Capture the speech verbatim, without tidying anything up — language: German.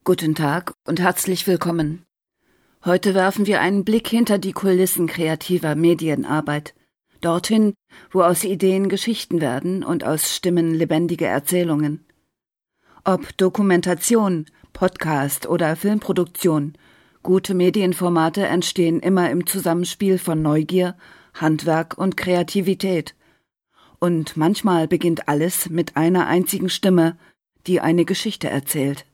Guten Tag und herzlich willkommen. Heute werfen wir einen Blick hinter die Kulissen kreativer Medienarbeit. Dorthin, wo aus Ideen Geschichten werden und aus Stimmen lebendige Erzählungen. Ob Dokumentation, Podcast oder Filmproduktion, gute Medienformate entstehen immer im Zusammenspiel von Neugier, Handwerk und Kreativität. Und manchmal beginnt alles mit einer einzigen Stimme, die eine Geschichte erzählt.